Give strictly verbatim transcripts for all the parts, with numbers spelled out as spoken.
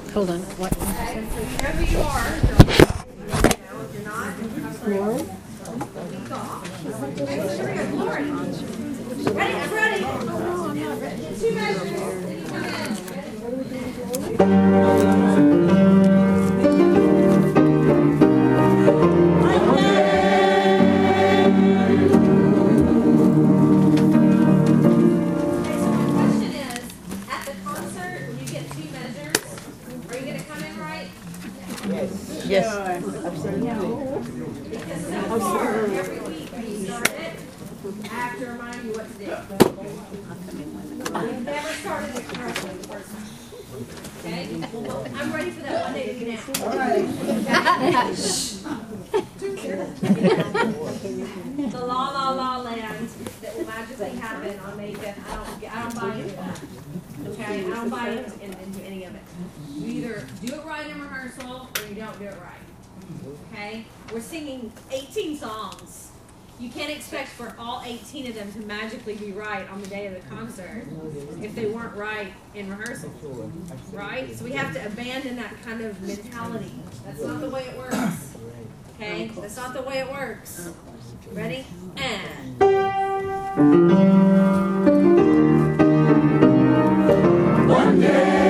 Hold on. What? Okay, so you know who you are. Now, if you're not, Lauren? week off. Okay, so here we go. Lauren. Ready? I'm ready. Two measures. Then you come Yes. Because so far, every week we start it, I have to remind you what to do. We've never started it correctly the first time. Okay? Well, I'm ready for that one day to be now. All right. The la la la land that will magically happen on May fifth, I don't, I don't buy into that. Okay? I don't buy into, into any of it. You either do it right in rehearsal or you don't do it right. Okay? We're singing eighteen songs. You can't expect for all eighteen of them to magically be right on the day of the concert if they weren't right in rehearsal. Right? So we have to abandon that kind of mentality. That's not the way it works. Okay? That's not the way it works. Ready? And. One day.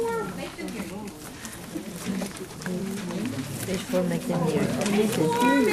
Page four, make them hear.